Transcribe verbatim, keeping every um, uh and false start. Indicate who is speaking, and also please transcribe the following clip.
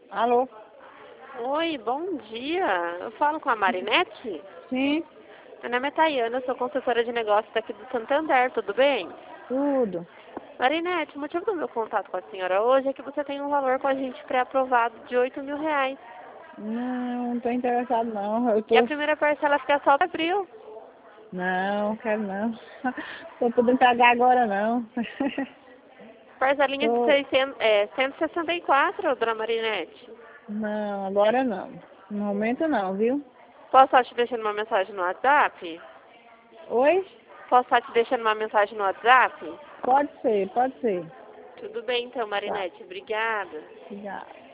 Speaker 1: Alô?
Speaker 2: Oi, bom dia. Eu falo com a Marinete?
Speaker 1: Sim,
Speaker 2: Meu nome é Tayana, eu sou consultora de negócios daqui do Santander, tudo bem?
Speaker 1: tudo.
Speaker 2: Marinete, o motivo do meu contato com a senhora hoje é que você tem um valor com a gente pré-aprovado de oito mil reais.
Speaker 1: Não, não tô interessado não. Eu
Speaker 2: E a
Speaker 1: tô.
Speaker 2: primeira parcela fica só para abril.
Speaker 1: Não, quero não. Tô podendo pagar agora não.
Speaker 2: Parcelinha de
Speaker 1: Tô.
Speaker 2: seiscentos, é, cento e sessenta e quatro, dona Marinete.
Speaker 1: Não, agora não. No momento não, viu?
Speaker 2: Posso estar te deixando uma mensagem no WhatsApp?
Speaker 1: Oi?
Speaker 2: Posso estar te deixando uma mensagem no WhatsApp?
Speaker 1: Pode ser, pode ser.
Speaker 2: Tudo bem então,
Speaker 1: Tá.
Speaker 2: Marinete. Obrigada.
Speaker 1: Obrigada.